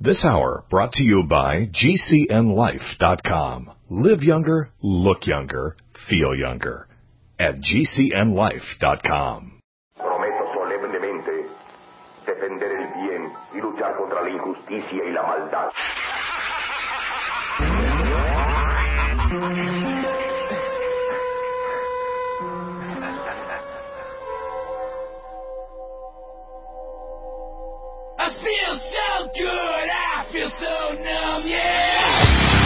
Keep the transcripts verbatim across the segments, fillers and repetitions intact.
This hour brought to you by G C N life dot com. Live younger, look younger, feel younger. At G C N life dot com. Prometo solemnemente defender el bien y luchar contra la injusticia y la maldad. I feel so good, I feel so numb, yeah!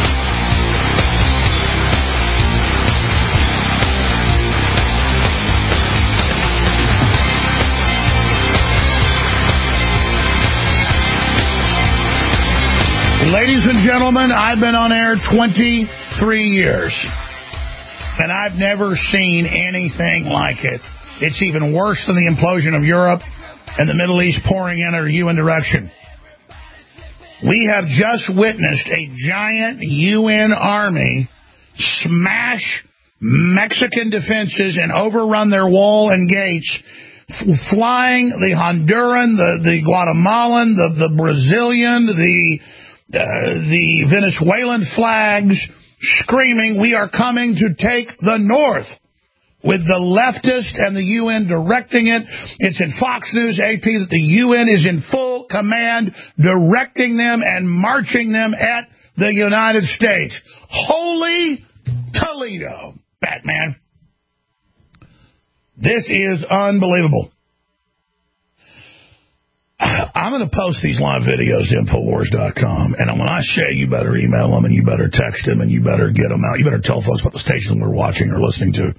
Ladies and gentlemen, I've been on air twenty-three years, and I've never seen anything like it. It's even worse than the implosion of Europe and the Middle East pouring in our U N direction. We have just witnessed a giant U N army smash Mexican defenses and overrun their wall and gates, f- flying the Honduran, the, the Guatemalan, the, the Brazilian, the, uh, the Venezuelan flags, screaming, "We are coming to take the North," with the leftist and the U N directing it. It's in Fox News, A P, that the U N is in full command, directing them and marching them at the United States. Holy Toledo, Batman. This is unbelievable. I'm going to post these live videos to Infowars dot com, and when I say you better email them and you better text them and you better get them out, you better tell folks about the station we're watching or listening to.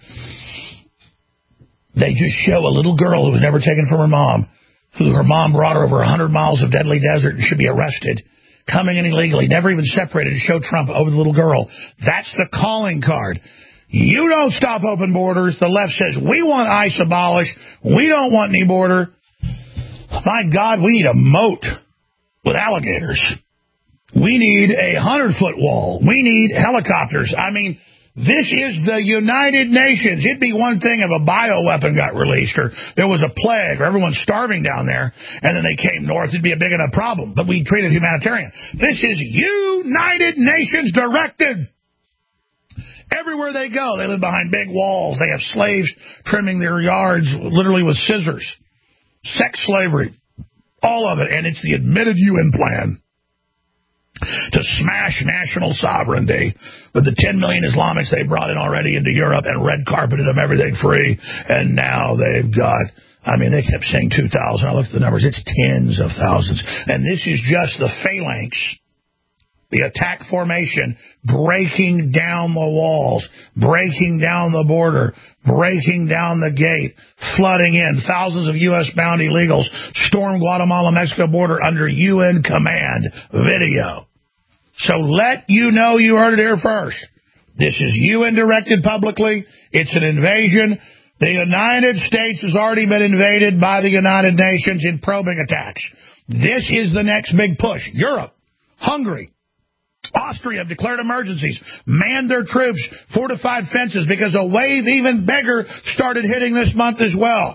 They just show a little girl who was never taken from her mom, who her mom brought her over one hundred miles of deadly desert and should be arrested, coming in illegally, never even separated, to show Trump over the little girl. That's the calling card. You don't stop open borders. The left says, we want ICE abolished. We don't want any border. My God, we need a moat with alligators. We need a hundred-foot wall. We need helicopters. I mean, this is the United Nations. It'd be one thing if a bioweapon got released or there was a plague or everyone's starving down there and then they came north. It'd be a big enough problem, but we treat it humanitarian. This is United Nations directed. Everywhere they go, they live behind big walls. They have slaves trimming their yards literally with scissors. Sex slavery, all of it, and it's the admitted U N plan to smash national sovereignty with the ten million Islamics they brought in already into Europe and red carpeted them everything free, and now they've got, I mean, they kept saying two thousand. I looked at the numbers. It's tens of thousands, and this is just the phalanx, the attack formation, breaking down the walls, breaking down the border, breaking down the gate, flooding in. Thousands of U S bound illegals storm Guatemala-Mexico border under U N command. Video. So let you know you heard it here first. This is U N directed publicly. It's an invasion. The United States has already been invaded by the United Nations in probing attacks. This is the next big push. Europe, Hungary, Austria have declared emergencies, manned their troops, fortified fences, because a wave even bigger started hitting this month as well.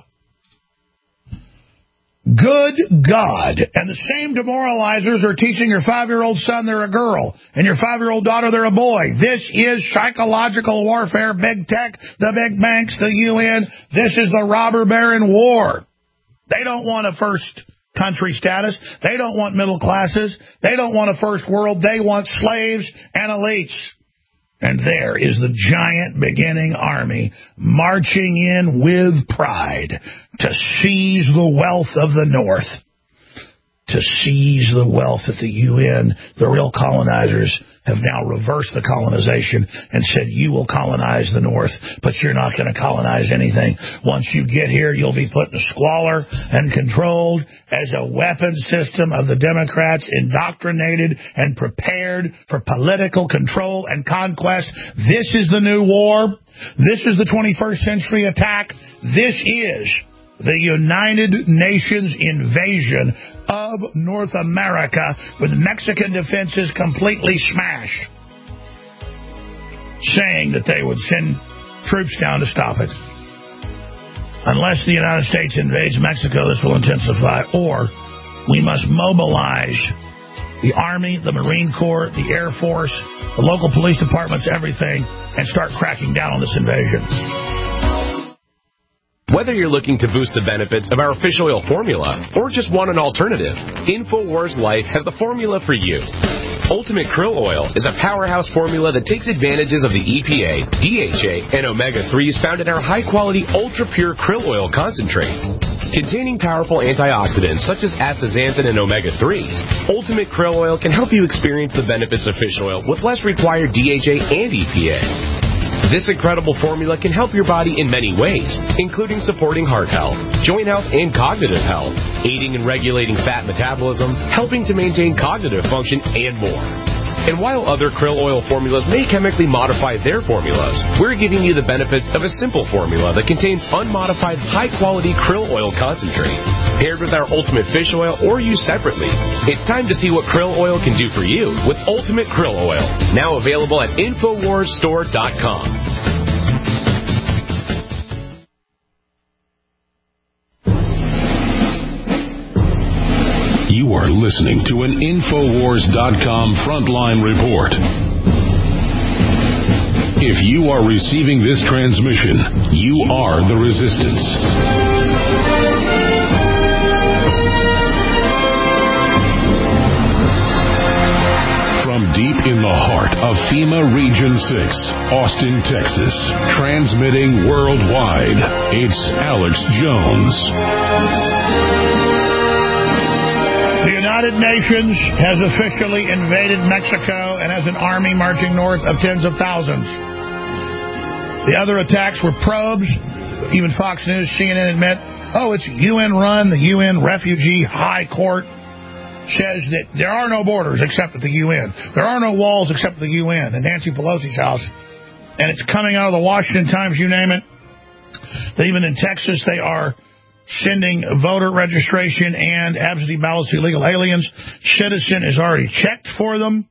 Good God. And the same demoralizers are teaching your five-year-old son they're a girl and your five-year-old daughter they're a boy. This is psychological warfare, big tech, the big banks, the U N. This is the robber baron war. They don't want a first country status. They don't want middle classes. They don't want a first world. They want slaves and elites. And there is the giant beginning army marching in with pride to seize the wealth of the North, to seize the wealth at the U N. The real colonizers have now reversed the colonization and said, you will colonize the North, but you're not going to colonize anything. Once you get here, you'll be put in squalor and controlled as a weapon system of the Democrats, indoctrinated and prepared for political control and conquest. This is the new war. This is the twenty-first century attack. This is the United Nations invasion of North America with Mexican defenses completely smashed, saying that they would send troops down to stop it. Unless the United States invades Mexico, this will intensify, or we must mobilize the Army, the Marine Corps, the Air Force, the local police departments, everything, and start cracking down on this invasion. Whether you're looking to boost the benefits of our fish oil formula or just want an alternative, InfoWars Life has the formula for you. Ultimate Krill Oil is a powerhouse formula that takes advantages of the E P A, D H A, and omega threes found in our high-quality, ultra-pure krill oil concentrate. Containing powerful antioxidants such as astaxanthin and omega threes, Ultimate Krill Oil can help you experience the benefits of fish oil with less required D H A and E P A. This incredible formula can help your body in many ways, including supporting heart health, joint health, and cognitive health, aiding in regulating fat metabolism, helping to maintain cognitive function, and more. And while other krill oil formulas may chemically modify their formulas, we're giving you the benefits of a simple formula that contains unmodified, high-quality krill oil concentrate, paired with our Ultimate Fish Oil or used separately. It's time to see what krill oil can do for you with Ultimate Krill Oil, now available at Infowars Store dot com. You are listening to an Infowars dot com Frontline Report. If you are receiving this transmission, you are the resistance. From deep in the heart of FEMA Region six, Austin, Texas, transmitting worldwide, it's Alex Jones. The United Nations has officially invaded Mexico and has an army marching north of tens of thousands. The other attacks were probes. Even Fox News, C N N admit, oh, it's U N run. The U N Refugee High Court says that there are no borders except at the U N. There are no walls except at the U N and Nancy Pelosi's house. And it's coming out of the Washington Times, you name it. That even in Texas, they are sending voter registration and absentee ballots to illegal aliens. Citizen is already checked for them,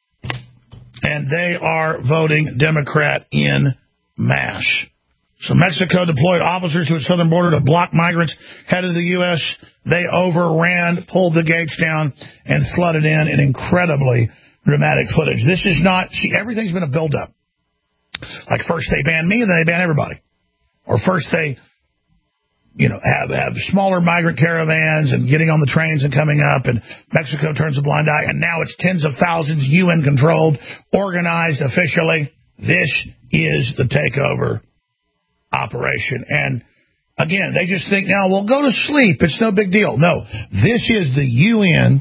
and they are voting Democrat in mass. So Mexico deployed officers to its southern border to block migrants headed to the U S They overran, pulled the gates down, and flooded in in incredibly dramatic footage. This is not... See, everything's been a buildup. Like first they ban me, and then they ban everybody. Or first they... you know, have, have smaller migrant caravans and getting on the trains and coming up, and Mexico turns a blind eye, and now it's tens of thousands, U N-controlled, organized officially. This is the takeover operation. And, again, they just think, now, we'll go to sleep. It's no big deal. No, this is the U N.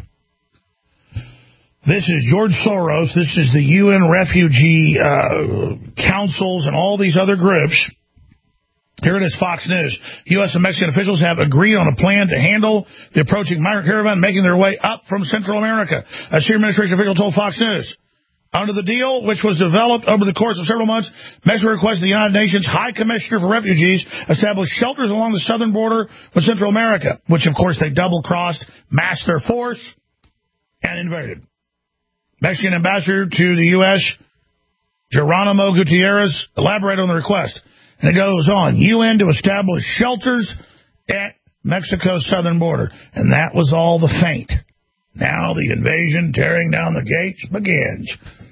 This is George Soros. This is the U N refugee uh, councils and all these other groups. Here it is, Fox News. U S and Mexican officials have agreed on a plan to handle the approaching migrant caravan making their way up from Central America. A senior administration official told Fox News. Under the deal, which was developed over the course of several months, Mexico requested the United Nations High Commissioner for Refugees establish shelters along the southern border with Central America, which, of course, they double-crossed, massed their force, and invaded. Mexican ambassador to the U S, Geronimo Gutierrez, elaborated on the request. And it goes on, U N to establish shelters at Mexico's southern border. And that was all the feint. Now the invasion, tearing down the gates, begins.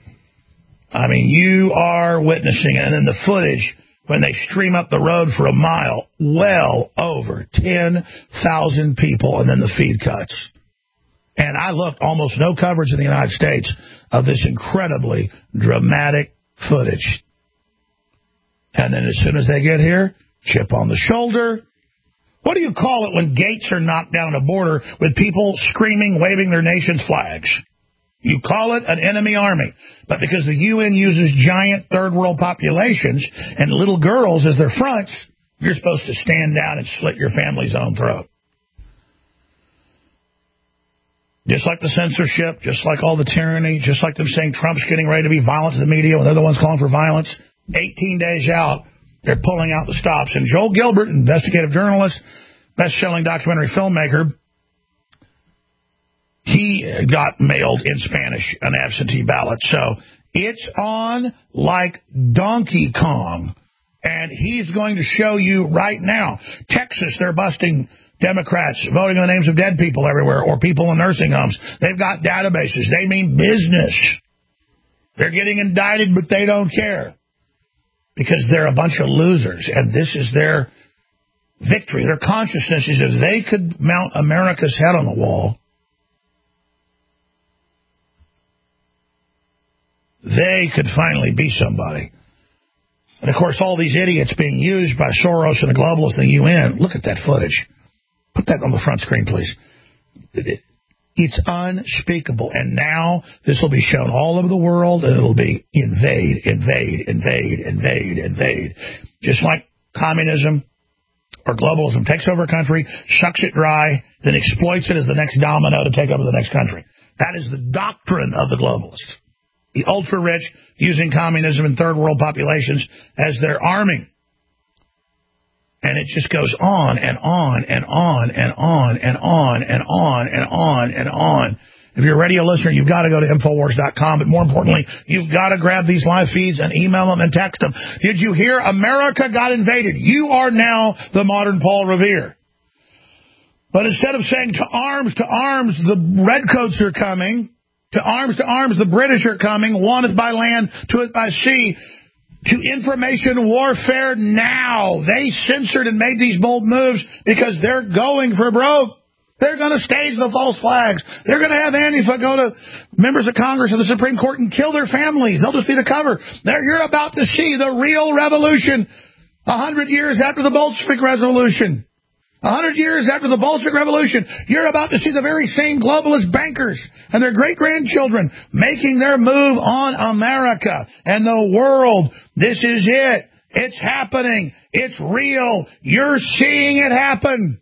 I mean, you are witnessing it. And then the footage, when they stream up the road for a mile, well over ten thousand people, and then the feed cuts. And I looked, almost no coverage in the United States of this incredibly dramatic footage. And then as soon as they get here, chip on the shoulder. What do you call it when gates are knocked down a border with people screaming, waving their nation's flags? You call it an enemy army. But because the U N uses giant third world populations and little girls as their fronts, you're supposed to stand down and slit your family's own throat. Just like the censorship, just like all the tyranny, just like them saying Trump's getting ready to be violent to the media when they're the ones calling for violence. eighteen days out, they're pulling out the stops. And Joel Gilbert, investigative journalist, best-selling documentary filmmaker, he got mailed in Spanish an absentee ballot. So it's on like Donkey Kong. And he's going to show you right now. Texas, they're busting Democrats voting on the names of dead people everywhere or people in nursing homes. They've got databases. They mean business. They're getting indicted, but they don't care because they're a bunch of losers, and this is their victory. Their consciousness is if they could mount America's head on the wall, they could finally be somebody. And, of course, all these idiots being used by Soros and the globalists and the U N. Look at that footage. Put that on the front screen, please. It's unspeakable. And now this will be shown all over the world, and it'll be invade, invade, invade, invade, invade. Just like communism or globalism takes over a country, sucks it dry, then exploits it as the next domino to take over the next country. That is the doctrine of the globalists. The ultra-rich using communism in third-world populations as their army. And it just goes on and on and on and on and on and on and on and on. If you're a radio listener, you've got to go to Infowars dot com. But more importantly, you've got to grab these live feeds and email them and text them. Did you hear America got invaded? You are now the modern Paul Revere. But instead of saying to arms, to arms, the redcoats are coming. To arms, to arms, the British are coming. One by land, two by sea. To information warfare now. They censored and made these bold moves because they're going for broke. They're going to stage the false flags. They're going to have Antifa go to members of Congress or the Supreme Court and kill their families. They'll just be the cover. They're, you're about to see the real revolution a hundred years after the Bolshevik Revolution. A hundred years after the Bolshevik Revolution, you're about to see the very same globalist bankers and their great-grandchildren making their move on America and the world. This is it. It's happening. It's real. You're seeing it happen.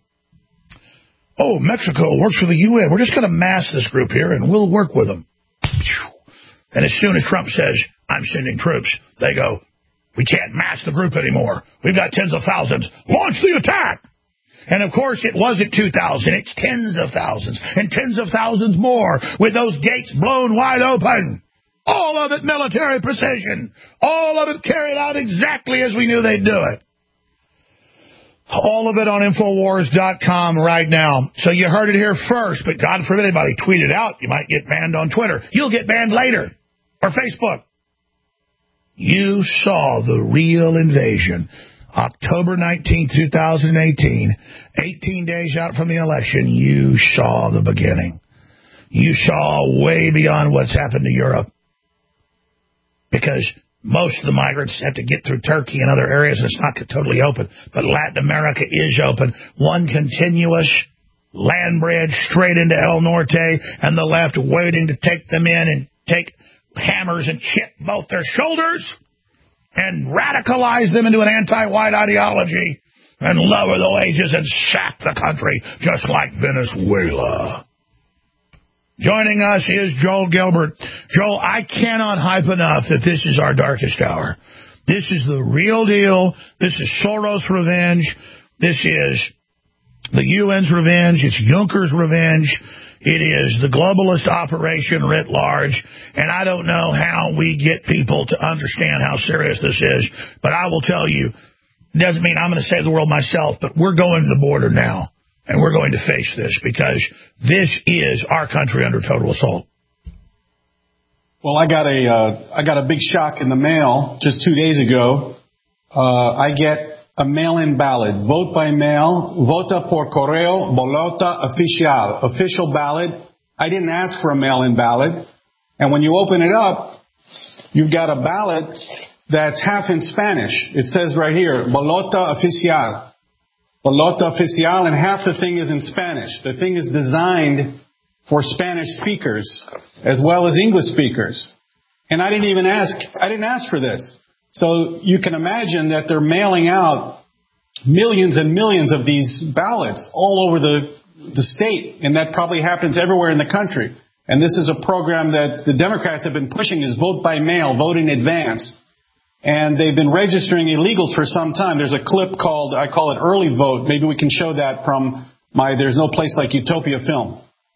Oh, Mexico works for the U N. We're just going to mass this group here, and we'll work with them. And as soon as Trump says, I'm sending troops, they go, we can't mass the group anymore. We've got tens of thousands. Launch the attack. And, of course, it wasn't two thousand. It's tens of thousands and tens of thousands more with those gates blown wide open. All of it military precision. All of it carried out exactly as we knew they'd do it. All of it on Infowars dot com right now. So you heard it here first, but God forbid anybody tweet it out. You might get banned on Twitter. You'll get banned later. Or Facebook. You saw the real invasion. October nineteenth, two thousand eighteen, eighteen days out from the election, you saw the beginning. You saw way beyond what's happened to Europe. Because most of the migrants have to get through Turkey and other areas, and it's not totally open. But Latin America is open. One continuous land bridge straight into El Norte, and the left waiting to take them in and take hammers and chip both their shoulders and radicalize them into an anti-white ideology and lower the wages and sack the country, just like Venezuela. Joining us is Joel Gilbert. Joel, I cannot hype enough that this is our darkest hour. This is the real deal. This is Soros' revenge. This is the U N's revenge. It's Juncker's revenge. It is the globalist operation writ large, and I don't know how we get people to understand how serious this is, but I will tell you, it doesn't mean I'm going to save the world myself, but we're going to the border now, and we're going to face this, because this is our country under total assault. Well, I got a uh, I got a big shock in the mail just two days ago. Uh, I get a mail-in ballot, vote by mail, vota por correo, boleta oficial, official ballot. I didn't ask for a mail-in ballot. And when you open it up, you've got a ballot that's half in Spanish. It says right here, boleta oficial. Boleta oficial, and half the thing is in Spanish. The thing is designed for Spanish speakers as well as English speakers. And I didn't even ask, I didn't ask for this. So you can imagine that they're mailing out millions and millions of these ballots all over the, the state, and that probably happens everywhere in the country. And this is a program that the Democrats have been pushing, is vote by mail, vote in advance. And they've been registering illegals for some time. There's a clip called, I call it Early Vote. Maybe we can show that from my There's No Place Like Utopia film.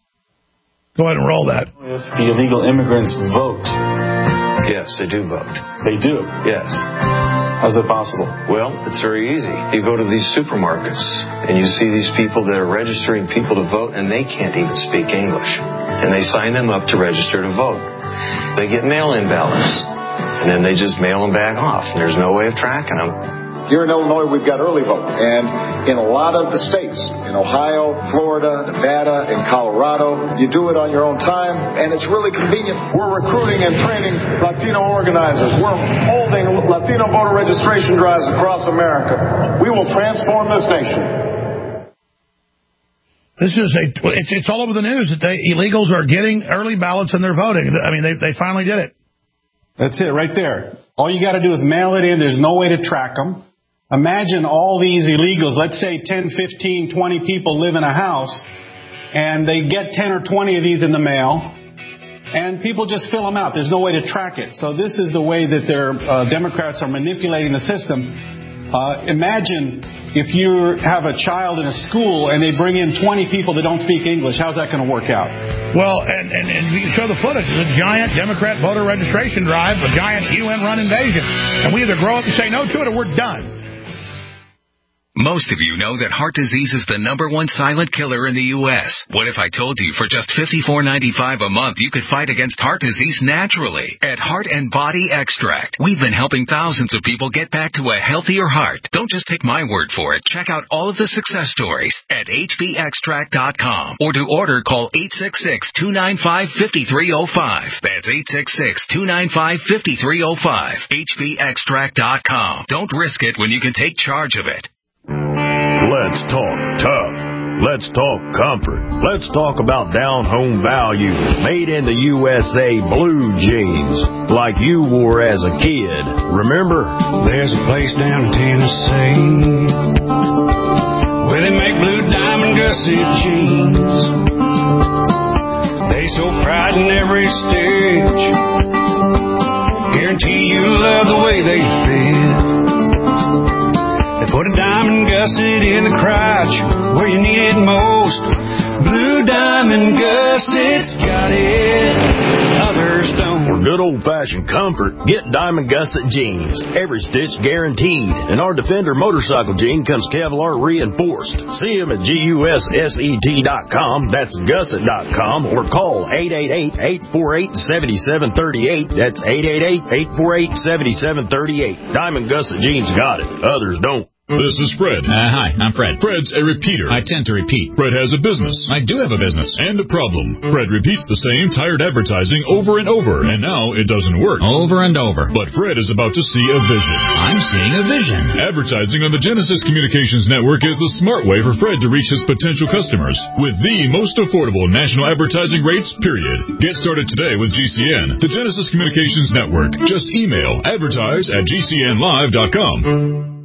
Go ahead and roll that. If the illegal immigrants vote. Yes, they do vote. They do? Yes. How's that possible? Well, it's very easy. You go to these supermarkets and you see these people that are registering people to vote and they can't even speak English. And they sign them up to register to vote. They get mail-in ballots and then they just mail them back off. And there's no way of tracking them. Here in Illinois, we've got early voting. And in a lot of the states, in Ohio, Florida, Nevada, and Colorado, you do it on your own time, and it's really convenient. We're recruiting and training Latino organizers. We're holding Latino voter registration drives across America. We will transform this nation. This is a, it's, it's all over the news that they, illegals are getting early ballots and they're voting. I mean, they, they finally did it. That's it right there. All you got to do is mail it in. There's no way to track them. Imagine all these illegals, let's say ten, fifteen, twenty people live in a house, and they get ten or twenty of these in the mail, and people just fill them out. There's no way to track it. So this is the way that their uh, Democrats are manipulating the system. Uh, imagine if you have a child in a school and they bring in twenty people that don't speak English. How's that going to work out? Well, and, and, and you can show the footage. It's a giant Democrat voter registration drive, a giant U N-run invasion. And we either grow up and say no to it or we're done. Most of you know that heart disease is the number one silent killer in the U S What if I told you for just fifty-four ninety-five a month you could fight against heart disease naturally? At Heart and Body Extract, we've been helping thousands of people get back to a healthier heart. Don't just take my word for it. Check out all of the success stories at H B extract dot com. Or to order, call eight six six, two nine five, five three zero five. That's eight six six, two nine five, five three zero five. H B extract dot com. Don't risk it when you can take charge of it. Let's talk tough. Let's talk comfort. Let's talk about down-home value. Made in the U S A blue jeans, like you wore as a kid. Remember? There's a place down in Tennessee where they make blue diamond gusset jeans. They show pride in every stitch. Guarantee you love the way they fit. They put a diamond gusset in the crotch where you need it most. Blue diamond gussets got it, others don't. For good old-fashioned comfort, get Diamond Gusset jeans. Every stitch guaranteed. And our Defender motorcycle jean comes Kevlar reinforced. See them at G U S S E T dot com. That's gusset dot com. Or call eight eight eight, eight four eight, seven seven three eight. That's eight eight eight, eight four eight, seven seven three eight. Diamond Gusset jeans got it. Others don't. This is Fred. Uh, hi, I'm Fred. Fred's a repeater. I tend to repeat. Fred has a business. I do have a business. And a problem. Fred repeats the same tired advertising over and over, and now it doesn't work. Over and over. But Fred is about to see a vision. I'm seeing a vision. Advertising on the Genesis Communications Network is the smart way for Fred to reach his potential customers with the most affordable national advertising rates, period. Get started today with G C N, the Genesis Communications Network. Just email advertise at G C N live dot com.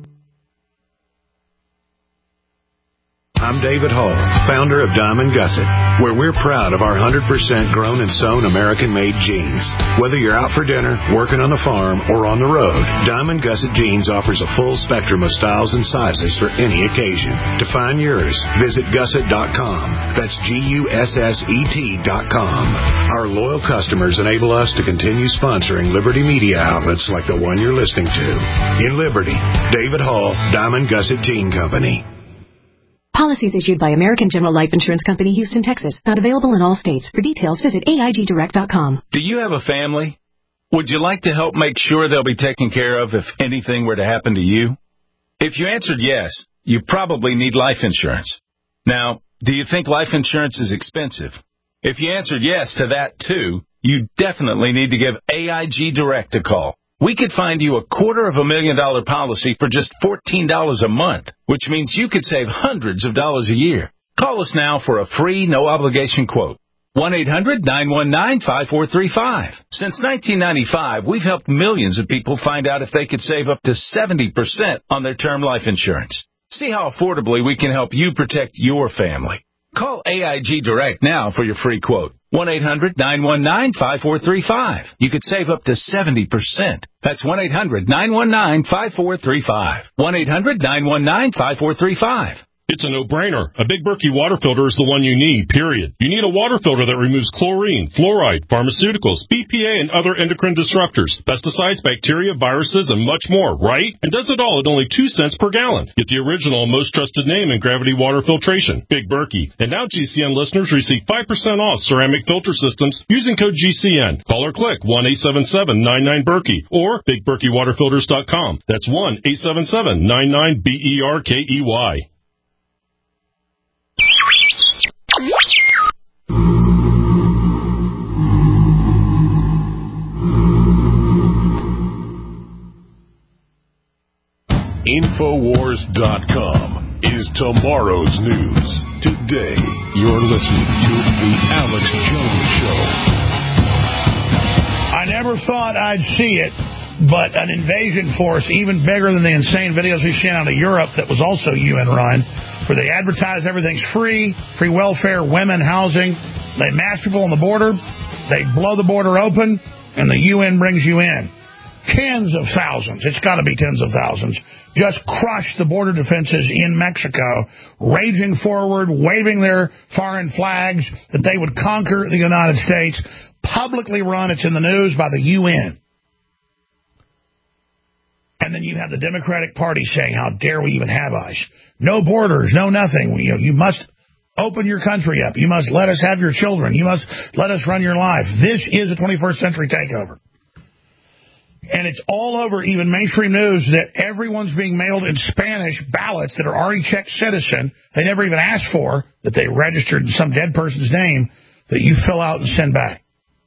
I'm David Hall, founder of Diamond Gusset, where we're proud of our one hundred percent grown and sewn American-made jeans. Whether you're out for dinner, working on the farm, or on the road, Diamond Gusset Jeans offers a full spectrum of styles and sizes for any occasion. To find yours, visit gusset dot com. That's G U S S E T dot com. Our loyal customers enable us to continue sponsoring Liberty media outlets like the one you're listening to. In Liberty, David Hall, Diamond Gusset Jean Company. Policies issued by American General Life Insurance Company, Houston, Texas. Not available in all states. For details, visit A I G direct dot com. Do you have a family? Would you like to help make sure they'll be taken care of if anything were to happen to you? If you answered yes, you probably need life insurance. Now, do you think life insurance is expensive? If you answered yes to that, too, you definitely need to give A I G Direct a call. We could find you a quarter of a million dollar policy for just fourteen dollars a month, which means you could save hundreds of dollars a year. Call us now for a free, no-obligation quote. one eight hundred, nine one nine, five four three five. Since nineteen ninety-five, we've helped millions of people find out if they could save up to seventy percent on their term life insurance. See how affordably we can help you protect your family. Call A I G Direct now for your free quote. one eight hundred, nine one nine, five four three five. You could save up to seventy percent. That's one eight hundred, nine one nine, five four three five. one eight hundred, nine one nine, five four three five. It's a no-brainer. A Big Berkey water filter is the one you need, period. You need a water filter that removes chlorine, fluoride, pharmaceuticals, B P A, and other endocrine disruptors, pesticides, bacteria, viruses, and much more, right? And does it all at only two cents per gallon. Get the original and most trusted name in gravity water filtration, Big Berkey. And now G C N listeners receive five percent off ceramic filter systems using code G C N. Call or click one eight seven seven nine nine Berkey or big berkey water filters dot com. That's one eight seven seven nine nine B E R K E Y. Infowars dot com is tomorrow's news. Today, you're listening to The Alex Jones Show. I never thought I'd see it, but an invasion force even bigger than the insane videos we've seen out of Europe that was also U N run, where they advertise everything's free, free welfare, women, housing. They mass people on the border. They blow the border open, and the U N brings you in. Tens of thousands, it's got to be tens of thousands, just crushed the border defenses in Mexico, raging forward, waving their foreign flags that they would conquer the United States. Publicly run, it's in the news, by the U N. And then you have the Democratic Party saying, how dare we even have ICE? No borders, no nothing. You know, you must open your country up. You must let us have your children. You must let us run your life. This is a twenty-first century takeover. And it's all over, even mainstream news, that everyone's being mailed in Spanish ballots that are already checked citizen. They never even asked for, that they registered in some dead person's name, that you fill out and send back.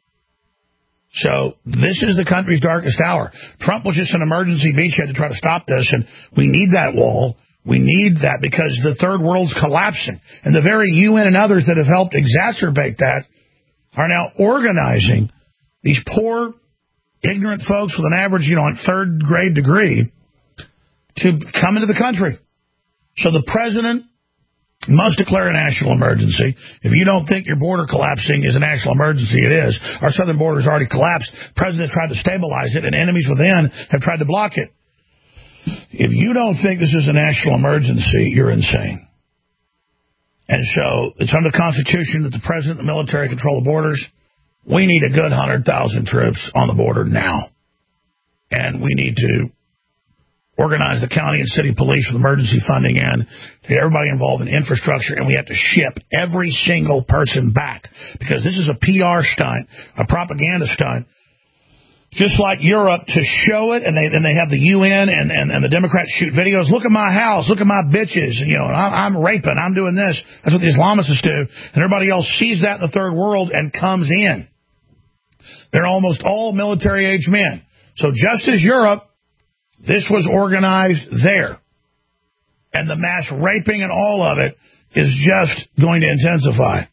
So this is the country's darkest hour. Trump was just an emergency beachhead to try to stop this, and we need that wall. We need that because the third world's collapsing. And the very U N and others that have helped exacerbate that are now organizing these poor, ignorant folks with an average, you know, third grade degree to come into the country. So the president must declare a national emergency. If you don't think your border collapsing is a national emergency, it is. Our southern border has already collapsed. The president tried to stabilize it, and enemies within have tried to block it. If you don't think this is a national emergency, you're insane. And so it's under the Constitution that the president and the military control the borders. We need a good one hundred thousand troops on the border now. And we need to organize the county and city police with emergency funding in, to get everybody involved in infrastructure, and we have to ship every single person back. Because this is a P R stunt, a propaganda stunt. Just like Europe, to show it, and they and they have the U N and, and, and the Democrats shoot videos. Look at my house. Look at my bitches. And, you know, I'm, I'm raping. I'm doing this. That's what the Islamists do. And everybody else sees that in the third world and comes in. They're almost all military-age men. So just as Europe, this was organized there. And the mass raping and all of it is just going to intensify.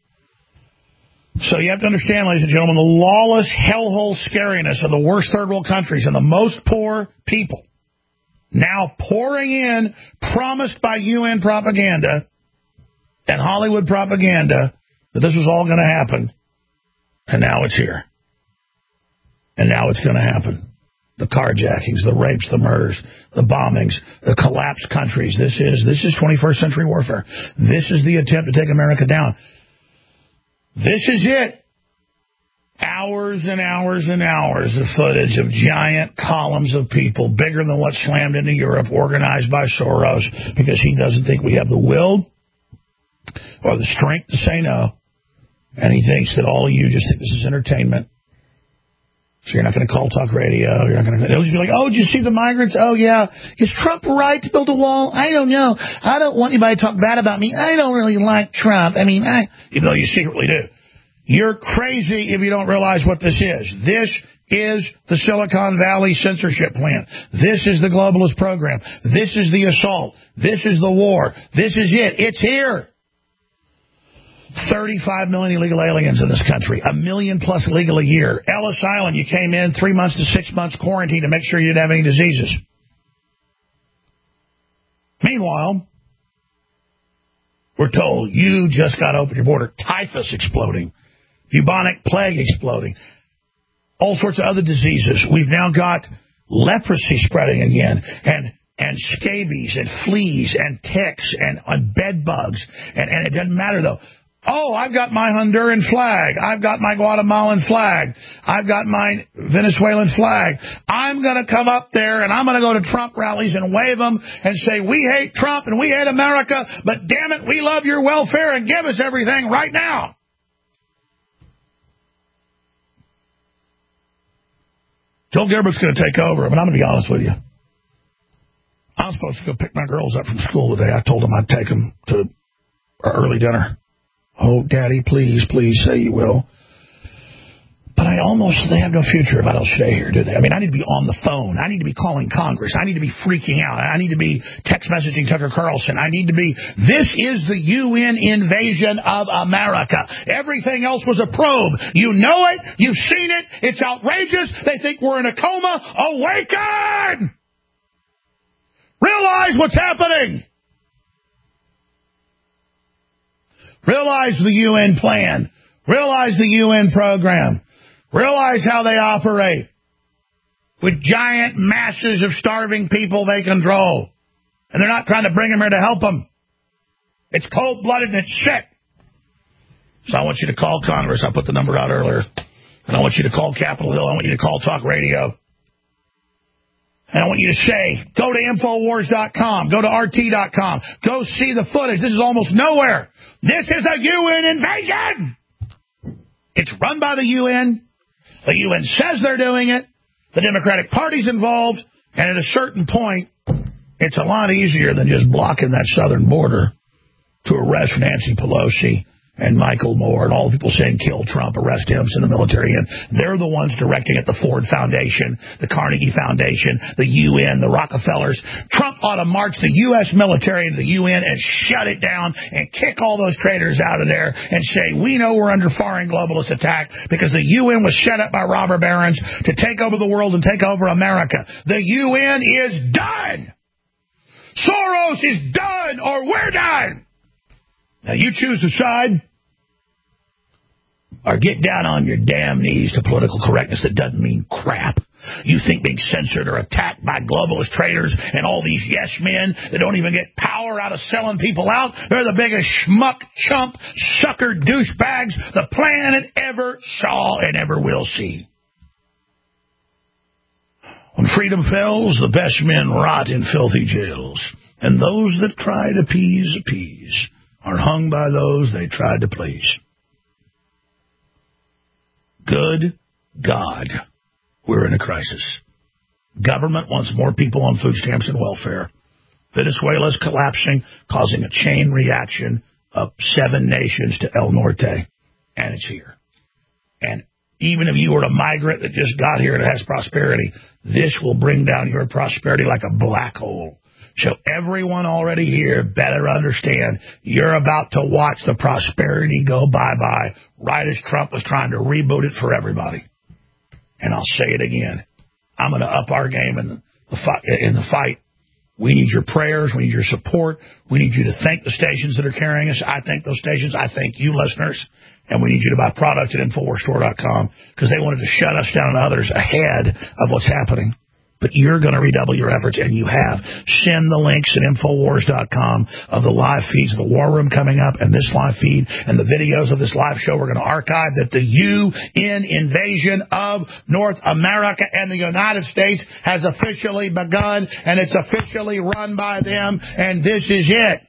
So you have to understand, ladies and gentlemen, the lawless hellhole scariness of the worst third world countries and the most poor people now pouring in, promised by U N propaganda and Hollywood propaganda, that this was all going to happen. And now it's here. And now it's going to happen. The carjackings, the rapes, the murders, the bombings, the collapsed countries. This is this is twenty-first century warfare. This is the attempt to take America down. This is it. Hours and hours and hours of footage of giant columns of people, bigger than what slammed into Europe, organized by Soros, because he doesn't think we have the will or the strength to say no. And he thinks that all of you just think this is entertainment. So you're not going to call talk radio. You're not going to. They'll be like, oh, did you see the migrants? Oh, yeah. Is Trump right to build a wall? I don't know. I don't want anybody to talk bad about me. I don't really like Trump. I mean, I, even though you secretly do. You're crazy if you don't realize what this is. This is the Silicon Valley censorship plan. This is the globalist program. This is the assault. This is the war. This is it. It's here. thirty-five million illegal aliens in this country, a million plus illegal a year. Ellis Island, you came in three months to six months quarantine to make sure you didn't have any diseases. Meanwhile, we're told you just got to open your border. Typhus exploding, bubonic plague exploding, all sorts of other diseases. We've now got leprosy spreading again, and and scabies and fleas and ticks and, and bed bugs. And, and it doesn't matter, though. Oh, I've got my Honduran flag. I've got my Guatemalan flag. I've got my Venezuelan flag. I'm going to come up there and I'm going to go to Trump rallies and wave them and say, we hate Trump and we hate America, but damn it, we love your welfare and give us everything right now. Joel Gilbert's going to take over, but I'm going to be honest with you. I was supposed to go pick my girls up from school today. I told them I'd take them to our early dinner. Oh, Daddy, please, please say you will. But I almost, they have no future if I don't stay here, do they? I mean, I need to be on the phone. I need to be calling Congress. I need to be freaking out. I need to be text messaging Tucker Carlson. I need to be, this is the U N invasion of America. Everything else was a probe. You know it. You've seen it. It's outrageous. They think we're in a coma. Awaken! Realize what's happening. Realize the U N plan. Realize the U N program. Realize how they operate. With giant masses of starving people they control. And they're not trying to bring them here to help them. It's cold-blooded and it's sick. So I want you to call Congress. I put the number out earlier. And I want you to call Capitol Hill. I want you to call Talk Radio. And I want you to say, go to Infowars dot com, go to R T dot com, go see the footage. This is almost nowhere. This is a U N invasion. It's run by the U N. The U N says they're doing it. The Democratic Party's involved. And at a certain point, it's a lot easier than just blocking that southern border to arrest Nancy Pelosi and Michael Moore and all the people saying kill Trump, arrest him, send the military in. They're the ones directing it, the Ford Foundation, the Carnegie Foundation, the U N, the Rockefellers. Trump ought to march the U S military into the U N and shut it down and kick all those traitors out of there and say, we know we're under foreign globalist attack because the U N was set up by robber barons to take over the world and take over America. The U N is done. Soros is done, or we're done. Now, you choose the side or get down on your damn knees to political correctness that doesn't mean crap. You think being censored or attacked by globalist traitors and all these yes men that don't even get power out of selling people out, they're the biggest schmuck, chump, sucker douchebags the planet ever saw and ever will see. When freedom fails, the best men rot in filthy jails, and those that try to appease, appease. Are hung by those they tried to please. Good God, we're in a crisis. Government wants more people on food stamps and welfare. Venezuela's collapsing, causing a chain reaction of seven nations to El Norte. And it's here. And even if you were a migrant that just got here and has prosperity, this will bring down your prosperity like a black hole. So everyone already here better understand you're about to watch the prosperity go bye-bye right as Trump was trying to reboot it for everybody. And I'll say it again. I'm going to up our game in the, fight, in the fight. We need your prayers. We need your support. We need you to thank the stations that are carrying us. I thank those stations. I thank you, listeners. And we need you to buy products at Infowars Store dot com because they wanted to shut us down and others ahead of what's happening. But you're going to redouble your efforts, and you have. Send the links at Infowars dot com of the live feeds of the War Room coming up and this live feed and the videos of this live show. We're going to archive that the U N invasion of North America and the United States has officially begun, and it's officially run by them, and this is it.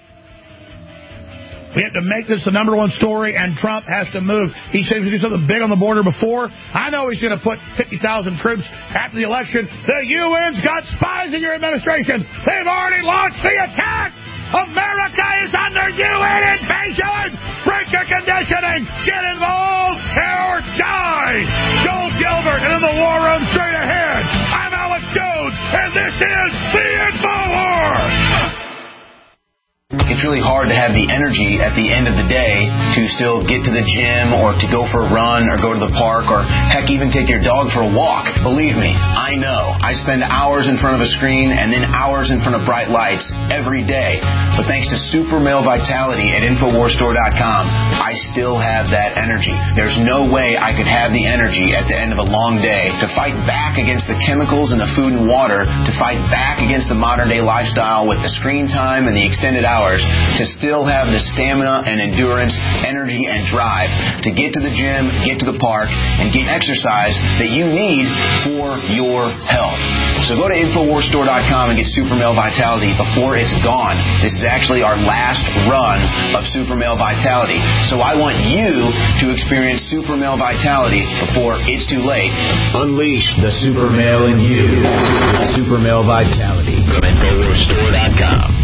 We have to make this the number one story, and Trump has to move. He said he was going to do something big on the border before. I know he's going to put fifty thousand troops after the election. The U N's got spies in your administration. They've already launched the attack. America is under U N invasion. Break your conditioning. Get involved or die. Joel Gilbert and in the War Room straight ahead. I'm Alex Jones, and this is the InfoWars. It's really hard to have the energy at the end of the day to still get to the gym or to go for a run or go to the park or Heck, even take your dog for a walk. Believe me, I know. I spend hours in front of a screen and then hours in front of bright lights every day. But thanks to Super Male Vitality at Infowars Store dot com, I still have that energy. There's no way I could have the energy at the end of a long day to fight back against the chemicals in the food and water, to fight back against the modern day lifestyle with the screen time and the extended hours, to still have the stamina and endurance, energy and drive to get to the gym, get to the park, and get exercise that you need for your health. So go to Infowars Store dot com and get Super Male Vitality before it's gone. This is actually our last run of Super Male Vitality. So I want you to experience Super Male Vitality before it's too late. Unleash the super male in you. Super Male Vitality from Infowars Store dot com.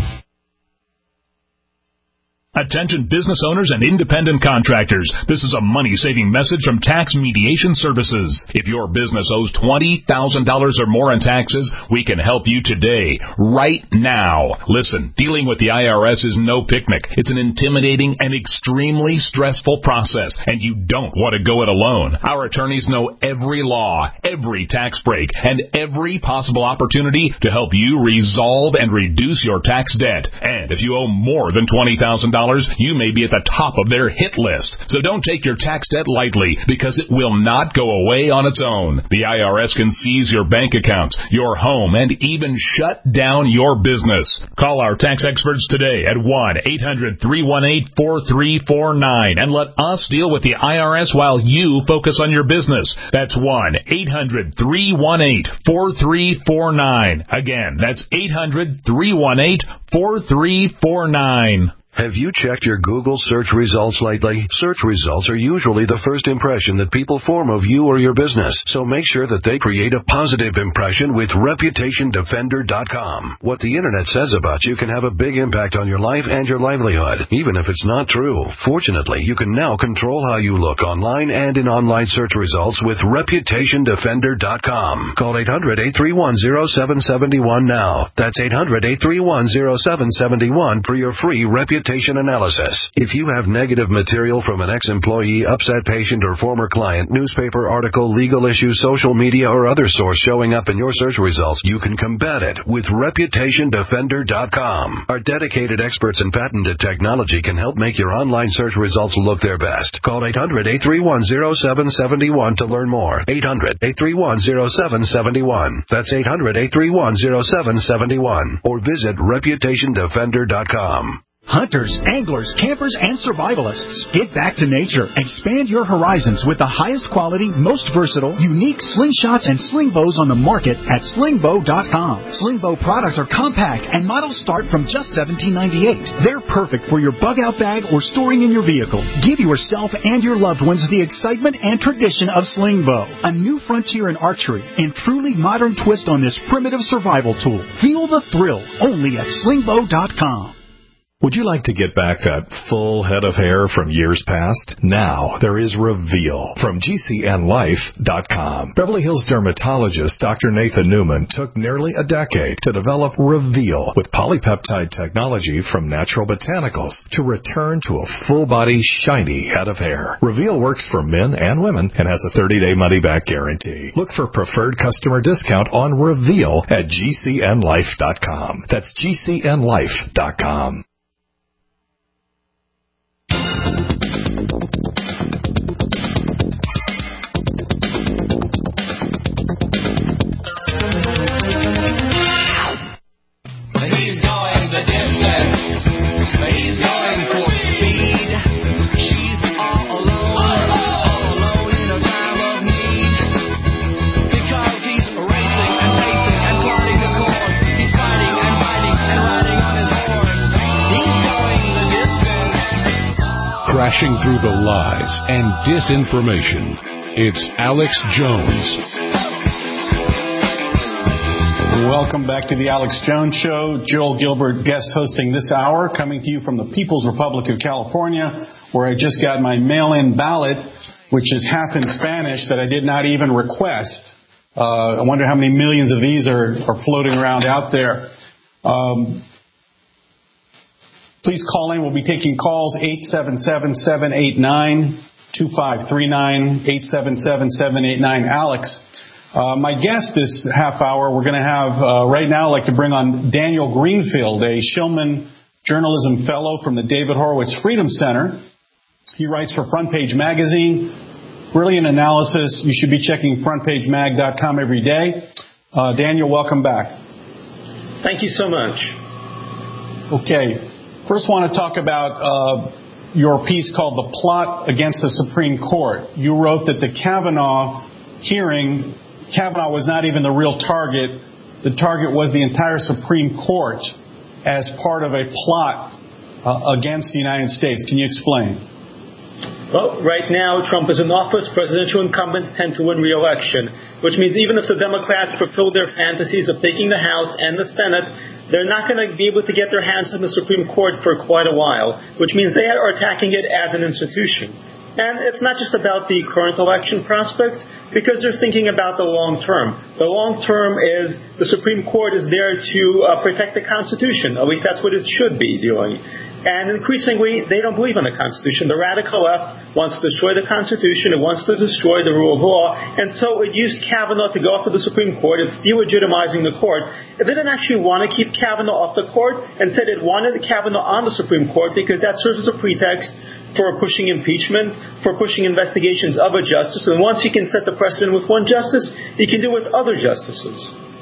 Attention business owners and independent contractors. This is a money-saving message from Tax Mediation Services. If your business owes twenty thousand dollars or more in taxes, we can help you today, right now. Listen, dealing with the I R S is no picnic. It's an intimidating and extremely stressful process, and you don't want to go it alone. Our attorneys know every law, every tax break, and every possible opportunity to help you resolve and reduce your tax debt. And if you owe more than twenty thousand dollars, you may be at the top of their hit list. So don't take your tax debt lightly, because it will not go away on its own. The I R S can seize your bank accounts, your home, and even shut down your business. Call our tax experts today at one eight hundred three one eight four three four nine and let us deal with the I R S while you focus on your business. That's one eight hundred three one eight four three four nine. Again, that's eight hundred three one eight four three four nine. Have you checked your Google search results lately? Search results are usually the first impression that people form of you or your business, so make sure that they create a positive impression with Reputation Defender dot com. What the Internet says about you can have a big impact on your life and your livelihood, even if it's not true. Fortunately, you can now control how you look online and in online search results with Reputation Defender dot com. Call eight hundred eight three one zero seven seven one now. That's eight hundred eight three one zero seven seven one for your free Reputation analysis. If you have negative material from an ex-employee, upset patient, or former client, newspaper article, legal issue, social media, or other source showing up in your search results, you can combat it with Reputation Defender dot com. Our dedicated experts in patented technology can help make your online search results look their best. Call eight hundred eight three one zero seven seven one to learn more. eight hundred eight three one zero seven seven one. That's eight hundred eight three one zero seven seven one. Or visit Reputation Defender dot com. Hunters, anglers, campers, and survivalists. Get back to nature. Expand your horizons with the highest quality, most versatile, unique slingshots and sling bows on the market at sling bow dot com. Sling bow products are compact and models start from just seventeen ninety-eight. They're perfect for your bug-out bag or storing in your vehicle. Give yourself and your loved ones the excitement and tradition of sling bow. A new frontier in archery and truly modern twist on this primitive survival tool. Feel the thrill only at sling bow dot com. Would you like to get back that full head of hair from years past? Now there is Reveal from G C N life dot com. Beverly Hills dermatologist Doctor Nathan Newman took nearly a decade to develop Reveal with polypeptide technology from Natural Botanicals to return to a full-body, shiny head of hair. Reveal works for men and women and has a thirty-day money-back guarantee. Look for preferred customer discount on Reveal at G C N life dot com. That's G C N life dot com. Crashing through the lies and disinformation, it's Alex Jones. Welcome back to the Alex Jones Show. Joel Gilbert guest hosting this hour, coming to you from the People's Republic of California, where I just got my mail-in ballot, which is half in Spanish, that I did not even request. Uh, I wonder how many millions of these are, are floating around out there. Um, Please call in. We'll be taking calls eight seven seven, seven eight nine, two five three nine, eight seven seven, seven eight nine. Alex, uh, my guest this half hour, we're going to have, uh, right now, I'd like to bring on Daniel Greenfield, a Shillman Journalism Fellow from the David Horowitz Freedom Center. He writes for Front Page Magazine. Brilliant analysis. You should be checking front page mag dot com every day. Uh, Daniel, welcome back. Thank you so much. Okay. First, want to talk about uh, your piece called The Plot Against the Supreme Court. You wrote that the Kavanaugh hearing, Kavanaugh was not even the real target. The target was the entire Supreme Court as part of a plot uh, against the United States. Can you explain? Well, right now, Trump is in office. Presidential incumbents tend to win re-election, which means even if the Democrats fulfill their fantasies of taking the House and the Senate, they're not going to be able to get their hands on the Supreme Court for quite a while, which means they are attacking it as an institution. And it's not just about the current election prospect, because they're thinking about the long term. The long term is the Supreme Court is there to uh, protect the Constitution. At least that's what it should be doing. And increasingly, they don't believe in the Constitution. The radical left wants to destroy the Constitution. It wants to destroy the rule of law. And so it used Kavanaugh to go after the Supreme Court. It's delegitimizing the court. It didn't actually want to keep Kavanaugh off the court. Instead, it wanted Kavanaugh on the Supreme Court because that serves as a pretext for pushing impeachment, for pushing investigations of a justice. And once he can set the precedent with one justice, he can do it with other justices.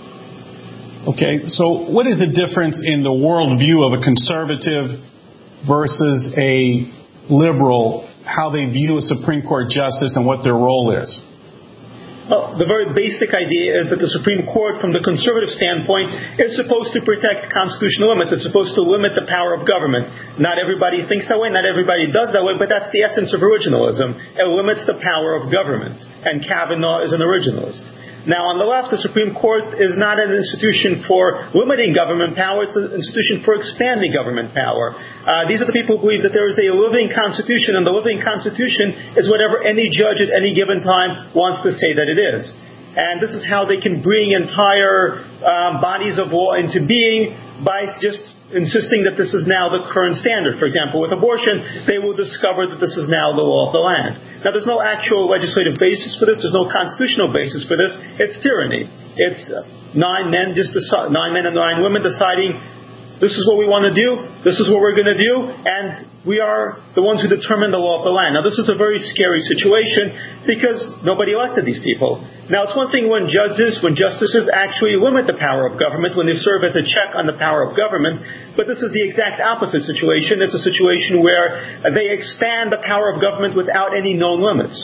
Okay, so what is the difference in the worldview of a conservative versus a liberal, how they view a Supreme Court justice and what their role is? Well, the very basic idea is that the Supreme Court, from the conservative standpoint, is supposed to protect constitutional limits. It's supposed to limit the power of government. Not everybody thinks that way, not everybody does that way, but that's the essence of originalism. It limits the power of government. And Kavanaugh is an originalist. Now, on the left, the Supreme Court is not an institution for limiting government power. It's an institution for expanding government power. Uh, these are the people who believe that there is a living Constitution, and the living Constitution is whatever any judge at any given time wants to say that it is. And this is how they can bring entire um, bodies of law into being by just insisting that this is now the current standard. For example, with abortion, they will discover that this is now the law of the land. Now, there's no actual legislative basis for this. There's no constitutional basis for this. It's tyranny. It's nine men, just deci- nine men and nine women deciding this is what we want to do, this is what we're going to do, and we are the ones who determine the law of the land. Now, this is a very scary situation because nobody elected these people. Now, it's one thing when judges, when justices actually limit the power of government, when they serve as a check on the power of government, but this is the exact opposite situation. It's a situation where they expand the power of government without any known limits.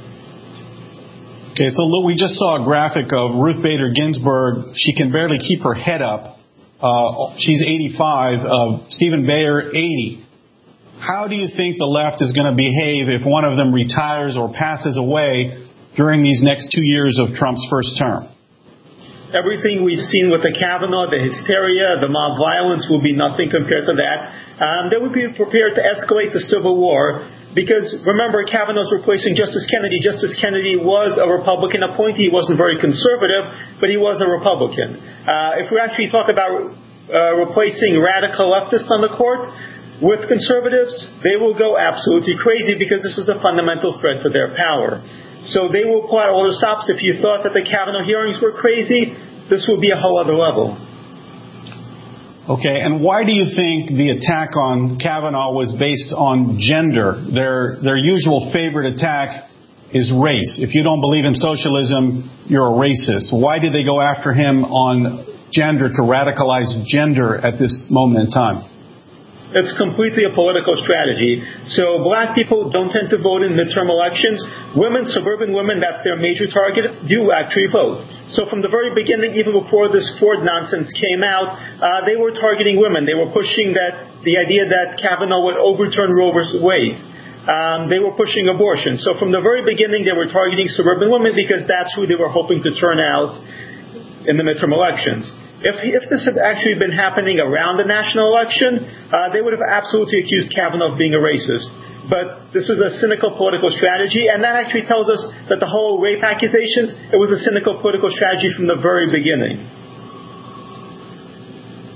Okay, so look, we just saw a graphic of Ruth Bader Ginsburg. She can barely keep her head up. Uh, she's eighty-five, uh, Stephen Breyer, eighty. How do you think the left is going to behave if one of them retires or passes away during these next two years of Trump's first term? Everything we've seen with the Kavanaugh, the hysteria, the mob violence will be nothing compared to that. Um, they would be prepared to escalate the Civil War because, remember, Kavanaugh's replacing Justice Kennedy. Justice Kennedy was a Republican appointee. He wasn't very conservative, but he was a Republican. Uh, if we actually talk about uh, replacing radical leftists on the court with conservatives, they will go absolutely crazy because this is a fundamental threat to their power. So they will pull out all the stops. If you thought that the Kavanaugh hearings were crazy, this will be a whole other level. Okay, and why do you think the attack on Kavanaugh was based on gender? Their their usual favorite attack is race. If you don't believe in socialism, you're a racist. Why did they go after him on gender, to radicalize gender at this moment in time? It's completely a political strategy. So black people don't tend to vote in midterm elections. Women, suburban women, that's their major target, do actually vote. So from the very beginning, even before this Ford nonsense came out, uh, they were targeting women. They were pushing that the idea that Kavanaugh would overturn Roe versus Wade. Um, they were pushing abortion. So from the very beginning, they were targeting suburban women because that's who they were hoping to turn out in the midterm elections. If, if this had actually been happening around the national election, uh, they would have absolutely accused Kavanaugh of being a racist. But this is a cynical political strategy, and that actually tells us that the whole rape accusations, it was a cynical political strategy from the very beginning.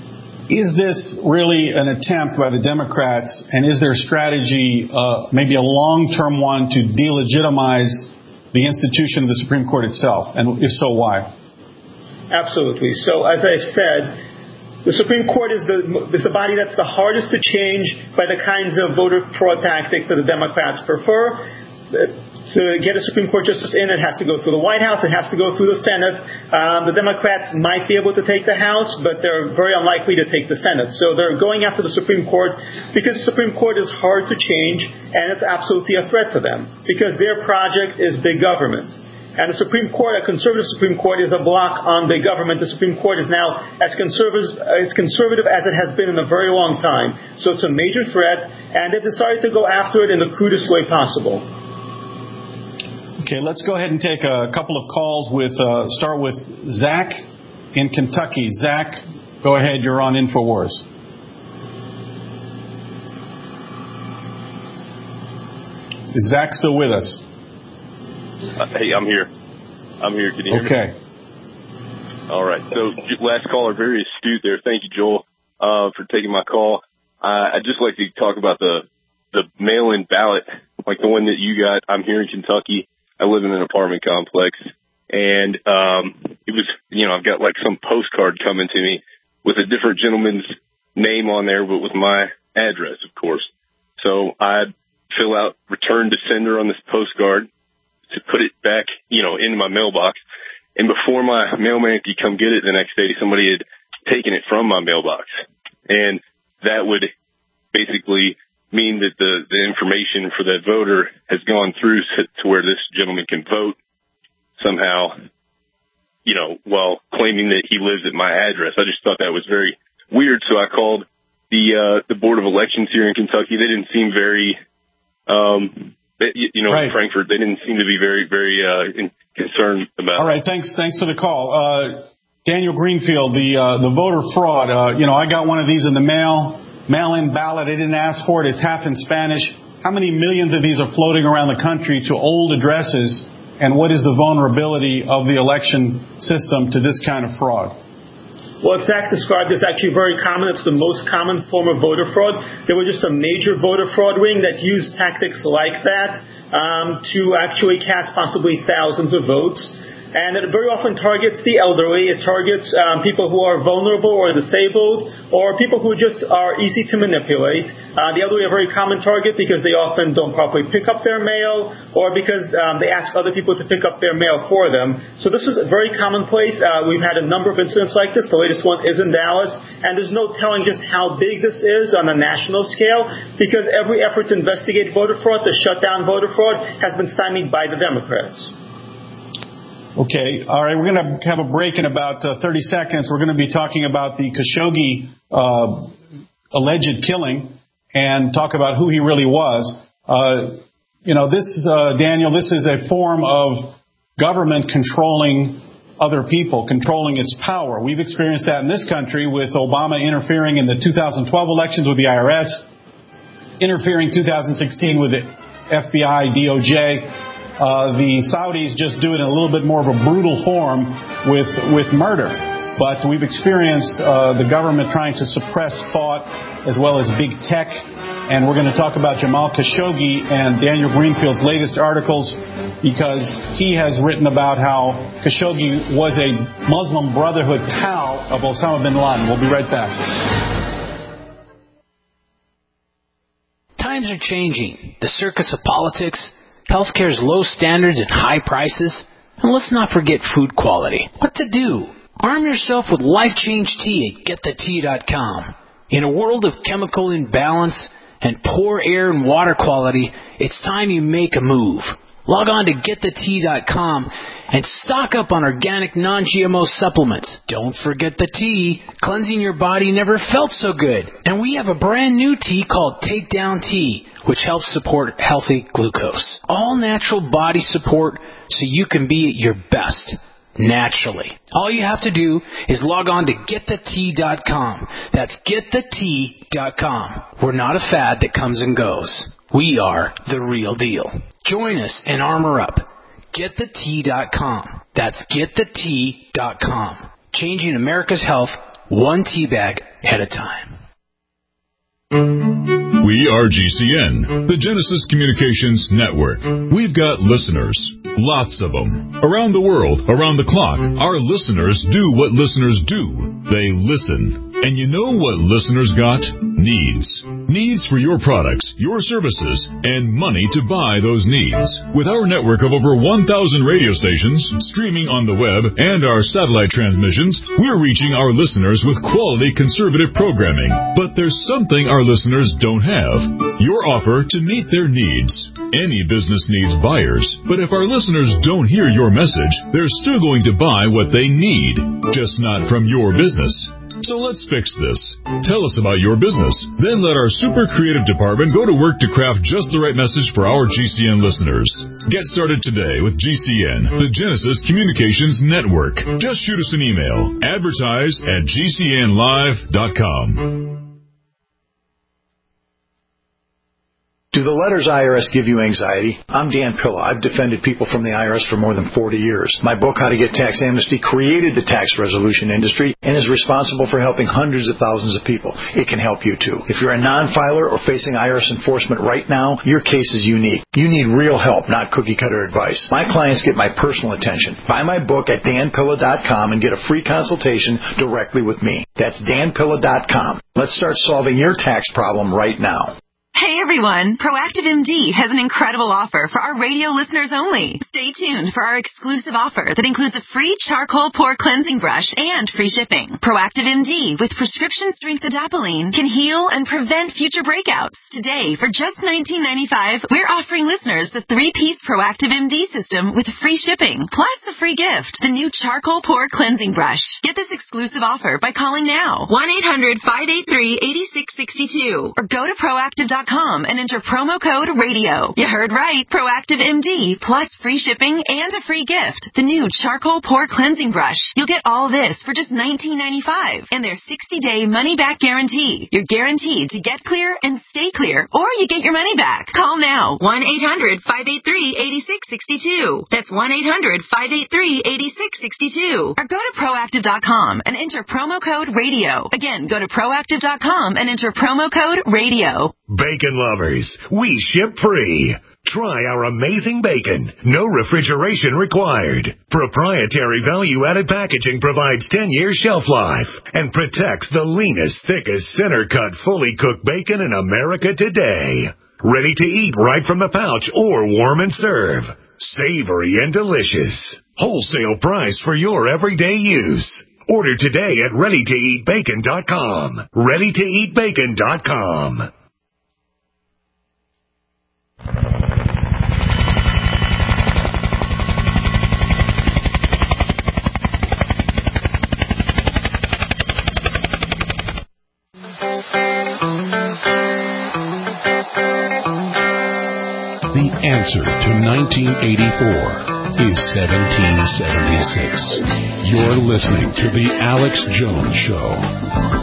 is this really an attempt by the Democrats, and is their strategy uh, maybe a long-term one to delegitimize the institution of the Supreme Court itself? And if so, why? Absolutely. So, as I've said, the Supreme Court is the is the body that's the hardest to change by the kinds of voter fraud tactics that the Democrats prefer. To get a Supreme Court justice in, it has to go through the White House. It has to go through the Senate. Um, the Democrats might be able to take the House, but they're very unlikely to take the Senate. So they're going after the Supreme Court because the Supreme Court is hard to change, and it's absolutely a threat to them because their project is big government. And the Supreme Court, a conservative Supreme Court, is a block on big government. The Supreme Court is now as conservative, as conservative as it has been in a very long time. So it's a major threat, and they've decided to go after it in the crudest way possible. Okay, let's go ahead and take a couple of calls with, uh, start with Zach in Kentucky. Zach, go ahead, you're on InfoWars. Is Zach still with us? Uh, hey, I'm here. I'm here. Can you hear okay. me? Okay. All right. So, last caller, very astute there. Thank you, Joel, uh, for taking my call. Uh, I'd just like to talk about the, the mail-in ballot, like the one that you got. I'm here in Kentucky. I live in an apartment complex, and um, it was, you know, I've got like some postcard coming to me with a different gentleman's name on there, but with my address, of course. So I fill out return to sender on this postcard to put it back, you know, into my mailbox. And before my mailman could come get it the next day, somebody had taken it from my mailbox. And that would basically mean that the, the information for that voter has gone through to, to where this gentleman can vote somehow, you know, while claiming that he lives at my address. I just thought that was very weird. So I called the, uh, the Board of Elections here in Kentucky. They didn't seem very, um, they, you know, right. in Frankfurt, they didn't seem to be very, very, uh, in, concerned about All right. Thanks. Thanks for the call. Uh, Daniel Greenfield, the, uh, the voter fraud, uh, you know, I got one of these in the mail. Mail-in ballot. I didn't ask for it. It's half in Spanish. How many millions of these are floating around the country to old addresses? And what is the vulnerability of the election system to this kind of fraud? What Zach described is actually very common. It's the most common form of voter fraud. There was just a major voter fraud ring that used tactics like that um, to actually cast possibly thousands of votes. And it very often targets the elderly. It targets um, people who are vulnerable or disabled, or people who just are easy to manipulate. Uh, the elderly are a very common target because they often don't properly pick up their mail, or because um, they ask other people to pick up their mail for them. So this is a very commonplace. Uh, we've had a number of incidents like this. The latest one is in Dallas, and there's no telling just how big this is on a national scale, because every effort to investigate voter fraud, to shut down voter fraud, has been stymied by the Democrats. Okay. All right. We're going to have a break in about uh, thirty seconds. We're going to be talking about the Khashoggi uh, alleged killing and talk about who he really was. Uh, you know, this, uh, Daniel, this is a form of government controlling other people, controlling its power. We've experienced that in this country with Obama interfering in the two thousand twelve elections with the I R S, interfering two thousand sixteen with the F B I, D O J. Uh, the Saudis just do it in a little bit more of a brutal form with with murder. But we've experienced uh, the government trying to suppress thought as well as big tech. And we're going to talk about Jamal Khashoggi and Daniel Greenfield's latest articles, because he has written about how Khashoggi was a Muslim Brotherhood pal of Osama bin Laden. We'll be right back. Times are changing. The circus of politics, healthcare's low standards and high prices, and let's not forget food quality. What to do? Arm yourself with Life Change Tea at get the tea dot com. In a world of chemical imbalance and poor air and water quality, it's time you make a move. Log on to get the tea dot com and stock up on organic non-G M O supplements. Don't forget the tea. Cleansing your body never felt so good. And we have a brand new tea called Takedown Tea, which helps support healthy glucose. All natural body support so you can be at your best naturally. All you have to do is log on to get the tea dot com. That's get the tea dot com. We're not a fad that comes and goes. We are the real deal. Join us and armor up. get the tea dot com. That's get the tea dot com. Changing America's health one tea bag at a time. We are G C N, the Genesis Communications Network. We've got listeners, lots of them, around the world, around the clock. Our listeners do what listeners do. They listen. And you know what listeners got? Needs. Needs for your products, your services, and money to buy those needs. With our network of over one thousand radio stations, streaming on the web, and our satellite transmissions, we're reaching our listeners with quality conservative programming. But there's something our listeners don't have. Your offer to meet their needs. Any business needs buyers, but if our listeners don't hear your message, they're still going to buy what they need, just not from your business. So let's fix this. Tell us about your business. Then let our super creative department go to work to craft just the right message for our G C N listeners. Get started today with G C N, the Genesis Communications Network. Just shoot us an email. Advertise at G C N live dot com. Do the letters I R S give you anxiety? I'm Dan Pilla. I've defended people from the I R S for more than forty years. My book, How to Get Tax Amnesty, created the tax resolution industry and is responsible for helping hundreds of thousands of people. It can help you too. If you're a non-filer or facing I R S enforcement right now, your case is unique. You need real help, not cookie-cutter advice. My clients get my personal attention. Buy my book at Dan Pilla dot com and get a free consultation directly with me. That's Dan Pilla dot com. Let's start solving your tax problem right now. Hey everyone, Proactive M D has an incredible offer for our radio listeners only. Stay tuned for our exclusive offer that includes a free charcoal pore cleansing brush and free shipping. Proactive M D with prescription strength adapalene can heal and prevent future breakouts. Today, for just nineteen ninety-five dollars, we're offering listeners the three-piece Proactive M D system with free shipping, plus a free gift, the new charcoal pore cleansing brush. Get this exclusive offer by calling now, one eight hundred, five eight three, eight six six two, or go to proactive dot com and enter promo code radio. You heard right. Proactive M D plus free shipping and a free gift. The new charcoal pore cleansing brush. You'll get all this for just nineteen ninety-five dollars and their sixty-day money-back guarantee. You're guaranteed to get clear and stay clear, or you get your money back. Call now. one eight hundred, five eight three, eight six six two. That's one eight hundred, five eight three, eight six six two. Or go to proactive dot com and enter promo code radio. Again, go to proactive dot com and enter promo code radio. Bacon lovers, we ship free. Try our amazing bacon. No refrigeration required. Proprietary value-added packaging provides ten years shelf life and protects the leanest, thickest, center-cut, fully cooked bacon in America today. Ready to eat right from the pouch or warm and serve. Savory and delicious. Wholesale price for your everyday use. Order today at ready to eat bacon dot com. ready to eat bacon dot com. The answer to nineteen eighty-four is seventeen seventy-six. You're listening to The Alex Jones Show.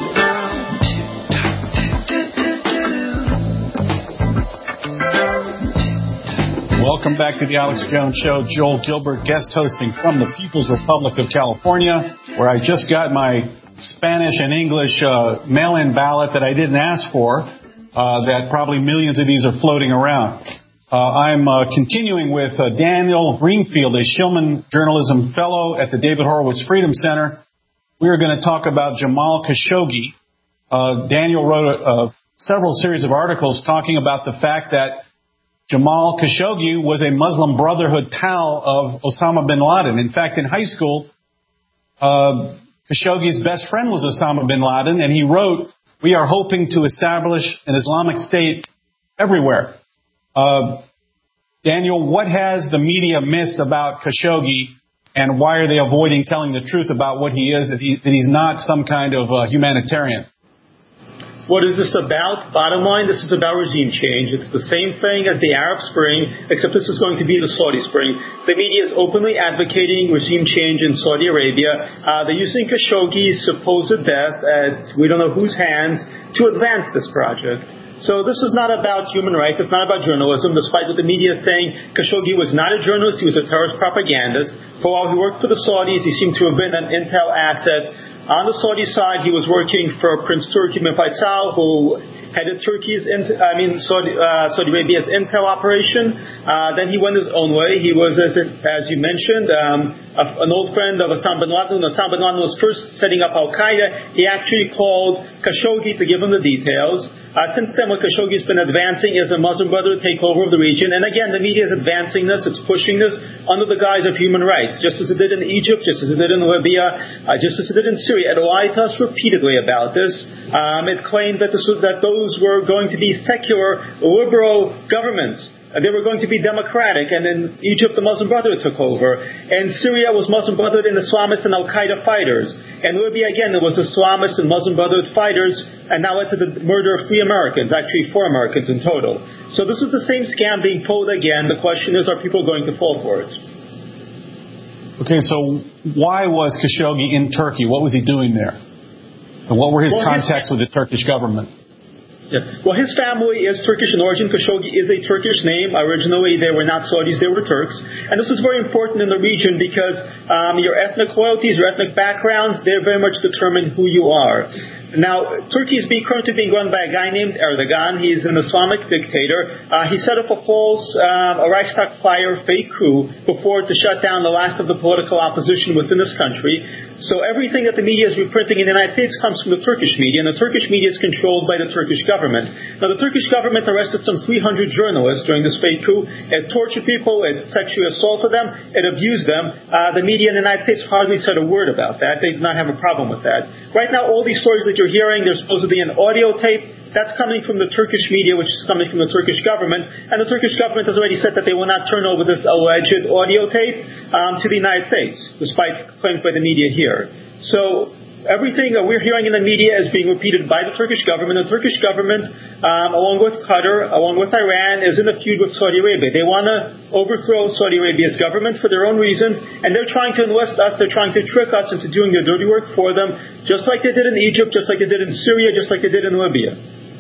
Welcome back to the Alex Jones Show. Joel Gilbert guest hosting from the People's Republic of California, where I just got my Spanish and English uh, mail-in ballot that I didn't ask for, uh, that probably millions of these are floating around. Uh, I'm uh, continuing with uh, Daniel Greenfield, a Shillman Journalism Fellow at the David Horowitz Freedom Center. We are going to talk about Jamal Khashoggi. Uh, Daniel wrote a, a, several series of articles talking about the fact that Jamal Khashoggi was a Muslim Brotherhood pal of Osama bin Laden. In fact, in high school, uh, Khashoggi's best friend was Osama bin Laden, and he wrote, "We are hoping to establish an Islamic State everywhere." Uh, Daniel, what has the media missed about Khashoggi, and why are they avoiding telling the truth about what he is, if, he, if he's not some kind of uh, humanitarian? What is this about? Bottom line, this is about regime change. It's the same thing as the Arab Spring, except this is going to be the Saudi Spring. The media is openly advocating regime change in Saudi Arabia. Uh, they're using Khashoggi's supposed death at we don't know whose hands to advance this project. So this is not about human rights. It's not about journalism, despite what the media is saying. Khashoggi was not a journalist. He was a terrorist propagandist. For while he worked for the Saudis, he seemed to have been an intel asset On the Saudi side, he was working for Prince Turki bin Faisal, who headed Turkey's, I mean, Saudi, uh, Saudi Arabia's intel operation. Uh, then he went his own way. He was, as, as you mentioned, um, a, an old friend of Osama bin Laden. When Osama bin Laden was first setting up Al-Qaeda, he actually called Khashoggi to give him the details. Uh, since then, what Khashoggi's been advancing is a Muslim Brotherhood takeover of the region. And again, the media is advancing this, it's pushing this under the guise of human rights, just as it did in Egypt, just as it did in Libya, uh, just as it did in Syria. It lied to us repeatedly about this. Um, it claimed that, this was, that those were going to be secular, liberal governments. They were going to be democratic, and in Egypt, the Muslim Brotherhood took over. And Syria was Muslim Brotherhood and Islamist and Al-Qaeda fighters. And Libya, again, it was Islamist and Muslim Brotherhood fighters, and now led to the murder of three Americans, actually four Americans in total. So this is the same scam being pulled again. The question is, are people going to fall for it? Okay, so why was Khashoggi in Turkey? What was he doing there? And what were his well, contacts his... with the Turkish government? Yeah. Well, his family is Turkish in origin. Khashoggi is a Turkish name. Originally, they were not Saudis, they were Turks. And this is very important in the region because um, your ethnic loyalties, your ethnic backgrounds, they very much determine who you are. Now, Turkey is being, currently being run by a guy named Erdogan. He's an Islamic dictator. Uh, he set up a false, um, a Reichstag fire fake coup before to shut down the last of the political opposition within this country. So everything that the media is reprinting in the United States comes from the Turkish media, and the Turkish media is controlled by the Turkish government. Now, the Turkish government arrested some three hundred journalists during this fake coup. It tortured people, it sexually assaulted them, it abused them. Uh, the media in the United States hardly said a word about that. They did not have a problem with that. Right now, all these stories that you're hearing, there's supposedly an audio tape. That's coming from the Turkish media, which is coming from the Turkish government. And the Turkish government has already said that they will not turn over this alleged audio tape um, to the United States, despite claims by the media here. So everything that we're hearing in the media is being repeated by the Turkish government. The Turkish government, um, along with Qatar, along with Iran, is in a feud with Saudi Arabia. They want to overthrow Saudi Arabia's government for their own reasons, and they're trying to enlist us, they're trying to trick us into doing their dirty work for them, just like they did in Egypt, just like they did in Syria, just like they did in Libya.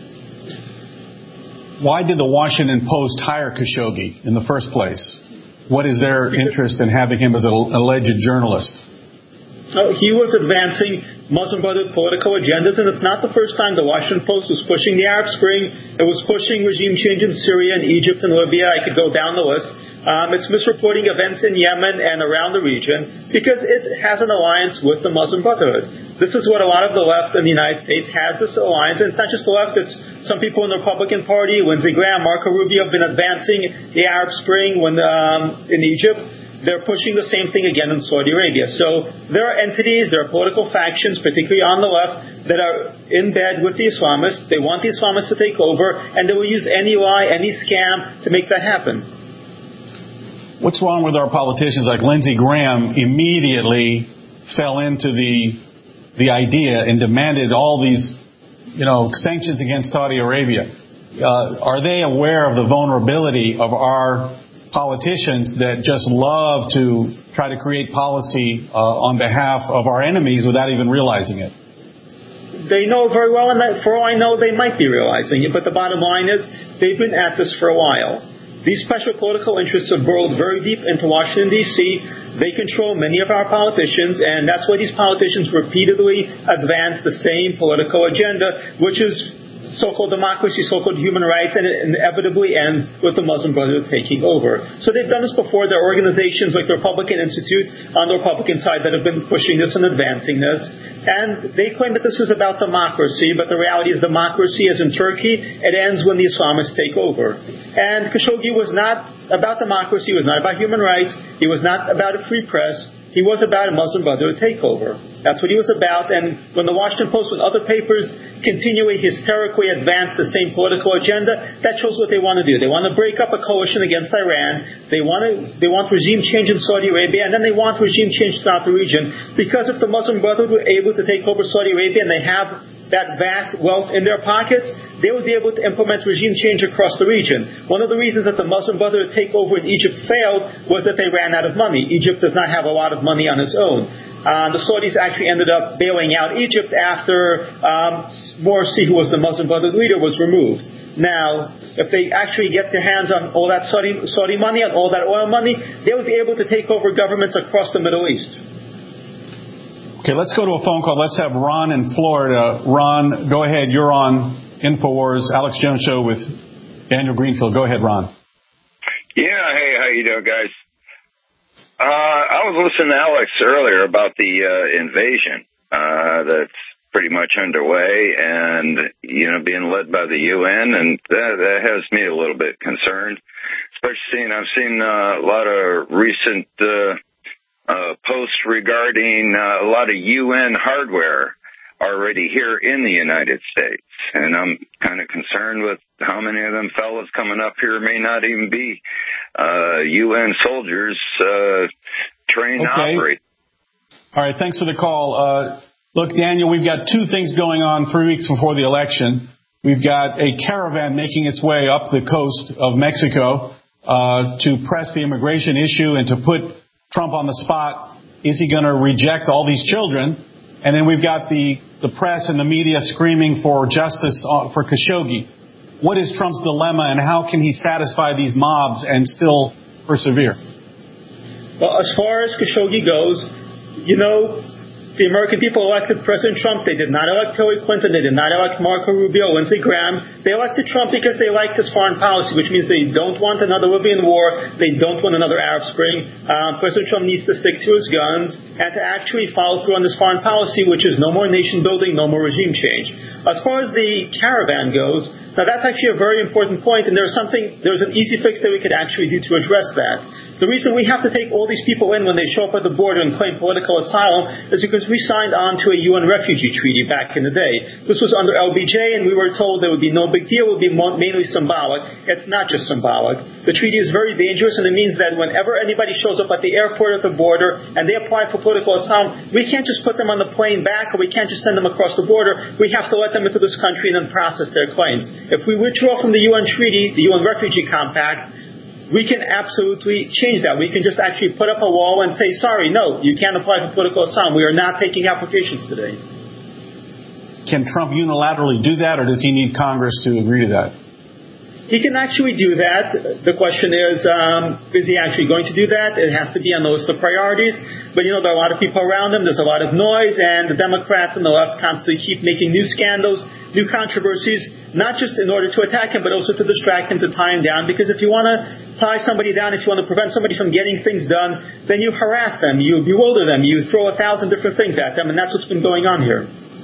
Why did the Washington Post hire Khashoggi in the first place? What is their interest in having him as an alleged journalist? Uh, he was advancing Muslim Brotherhood political agendas, and it's not the first time the Washington Post was pushing the Arab Spring. It was pushing regime change in Syria and Egypt and Libya. I could go down the list. Um, it's misreporting events in Yemen and around the region because it has an alliance with the Muslim Brotherhood. This is what a lot of the left in the United States has, this alliance. And it's not just the left, it's some people in the Republican Party. Lindsey Graham, Marco Rubio have been advancing the Arab Spring when um, in Egypt. They're pushing the same thing again in Saudi Arabia. So there are entities, there are political factions, particularly on the left, that are in bed with the Islamists. They want the Islamists to take over, and they will use any lie, any scam to make that happen. What's wrong with our politicians like Lindsey Graham immediately fell into the the idea and demanded all these, you know, sanctions against Saudi Arabia? Uh, are they aware of the vulnerability of our politicians that just love to try to create policy uh, on behalf of our enemies without even realizing it? They know very well, and that, for all I know, they might be realizing it. But the bottom line is, they've been at this for a while. These special political interests have burrowed very deep into Washington, D C They control many of our politicians, and that's why these politicians repeatedly advance the same political agenda, which is so-called democracy, so-called human rights, and it inevitably ends with the Muslim Brotherhood taking over. So they've done this before. There are organizations like the Republican Institute on the Republican side that have been pushing this and advancing this. And they claim that this is about democracy, but the reality is democracy is in Turkey. It ends when the Islamists take over. And Khashoggi was not about democracy. He was not about human rights. He was not about a free press. He was about a Muslim Brotherhood takeover. That's what he was about. And when the Washington Post and other papers continually hysterically advance the same political agenda, that shows what they want to do. They want to break up a coalition against Iran. They want to, they want regime change in Saudi Arabia, and then they want regime change throughout the region. Because if the Muslim Brotherhood were able to take over Saudi Arabia and they have that vast wealth in their pockets, they would be able to implement regime change across the region. One of the reasons that the Muslim Brotherhood takeover in Egypt failed was that they ran out of money. Egypt does not have a lot of money on its own. Uh, the Saudis actually ended up bailing out Egypt after um, Morsi, who was the Muslim Brotherhood leader, was removed. Now, if they actually get their hands on all that Saudi, Saudi money, on all that oil money, they would be able to take over governments across the Middle East. Okay, let's go to a phone call. Let's have Ron in Florida. Ron, go ahead. You're on InfoWars, Alex Jones Show with Daniel Greenfield. Go ahead, Ron. Yeah, hey, how you doing, guys? Uh, I was listening to Alex earlier about the uh, invasion uh, that's pretty much underway and, you know, being led by the U N, and that, that has me a little bit concerned, especially seeing I've seen uh, a lot of recent uh, uh, posts regarding uh, a lot of U N hardware already here in the United States, and I'm kind of concerned with how many of them fellas coming up here may not even be uh, U N soldiers uh, trained okay. to operate. All right, thanks for the call. Uh, look, Daniel, we've got two things going on three weeks before the election. We've got a caravan making its way up the coast of Mexico uh, to press the immigration issue and to put Trump on the spot. Is he going to reject all these children? And then we've got the, the press and the media screaming for justice for Khashoggi. What is Trump's dilemma, and how can he satisfy these mobs and still persevere? Well, as far as Khashoggi goes, you know, the American people elected President Trump. They did not elect Hillary Clinton. They did not elect Marco Rubio, Lindsey Graham. They elected Trump because they liked his foreign policy, which means they don't want another Libyan war. They don't want another Arab Spring. Um, President Trump needs to stick to his guns and to actually follow through on this foreign policy, which is no more nation building, no more regime change. As far as the caravan goes, now that's actually a very important point, and there's something, there's an easy fix that we could actually do to address that. The reason we have to take all these people in when they show up at the border and claim political asylum is because we signed on to a U N refugee treaty back in the day. This was under L B J, and we were told there would be no big deal. It would be mainly symbolic. It's not just symbolic. The treaty is very dangerous, and it means that whenever anybody shows up at the airport or at the border and they apply for political asylum, we can't just put them on the plane back, or we can't just send them across the border. We have to let them into this country and then process their claims. If we withdraw from the U N treaty, the U N Refugee Compact, we can absolutely change that. We can just actually put up a wall and say, sorry, no, you can't apply for political asylum. We are not taking applications today. Can Trump unilaterally do that, or does he need Congress to agree to that? He can actually do that. The question is, um, is he actually going to do that? It has to be on the list of priorities. But, you know, there are a lot of people around him. There's a lot of noise, and the Democrats and the left constantly keep making new scandals, new controversies, not just in order to attack him, but also to distract him, to tie him down. Because if you want to tie somebody down, if you want to prevent somebody from getting things done, then you harass them, you bewilder them, you throw a thousand different things at them, and that's what's been going on here.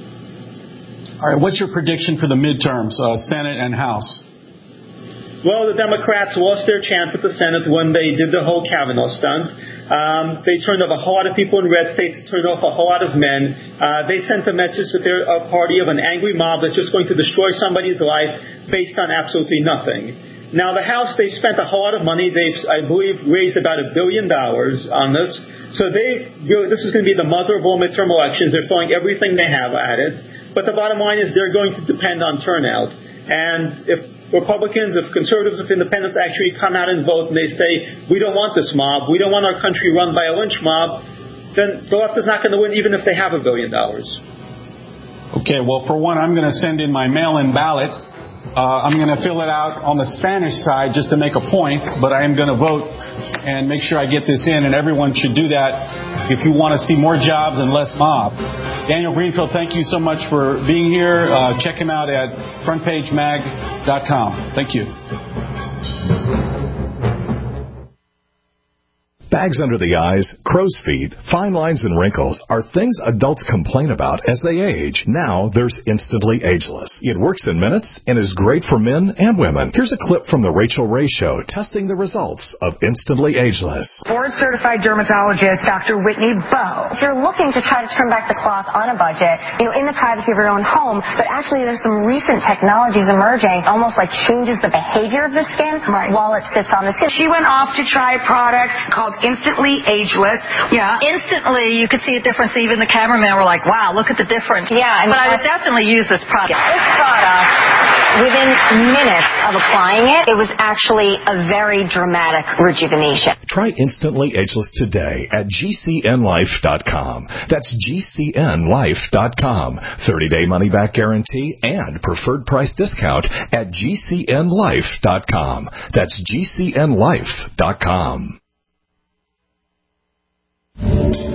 All right, what's your prediction for the midterms, uh, Senate and House? Well, the Democrats lost their chance at the Senate when they did the whole Kavanaugh stunt. Um, they turned off a whole lot of people in red states, turned off a whole lot of men. Uh, they sent a message that they're a party of an angry mob that's just going to destroy somebody's life based on absolutely nothing. Now, the House, they spent a whole lot of money. They've, I believe, raised about a billion dollars on this. So they've, this is going to be the mother of all midterm elections. They're throwing everything they have at it. But the bottom line is they're going to depend on turnout. And if Republicans, if conservatives, if independents actually come out and vote and they say, we don't want this mob, we don't want our country run by a lynch mob, then the left is not going to win even if they have a billion dollars. Okay, well, for one, I'm going to send in my mail-in ballot. Uh, I'm going to fill it out on the Spanish side just to make a point, but I am going to vote and make sure I get this in, and everyone should do that if you want to see more jobs and less mobs. Daniel Greenfield, thank you so much for being here. Uh, check him out at front page mag dot com. Thank you. Bags under the eyes, crow's feet, fine lines, and wrinkles are things adults complain about as they age. Now there's Instantly Ageless. It works in minutes and is great for men and women. Here's a clip from The Rachel Ray Show testing the results of Instantly Ageless. Board-certified dermatologist Doctor Whitney Bowe. If you're looking to try to turn back the clock on a budget, you know, in the privacy of your own home, but actually there's some recent technologies emerging, almost like changes the behavior of the skin right. while it sits on the skin. She went off to try a product called Instantly Ageless. Yeah. Instantly, you could see a difference. Even the cameramen were like, wow, look at the difference. Yeah. And but I would definitely use this product. This product, within minutes of applying it, it was actually a very dramatic rejuvenation. Try Instantly Ageless today at G C N life dot com. That's G C N life dot com. thirty-day money-back guarantee and preferred price discount at G C N life dot com. That's G C N life dot com.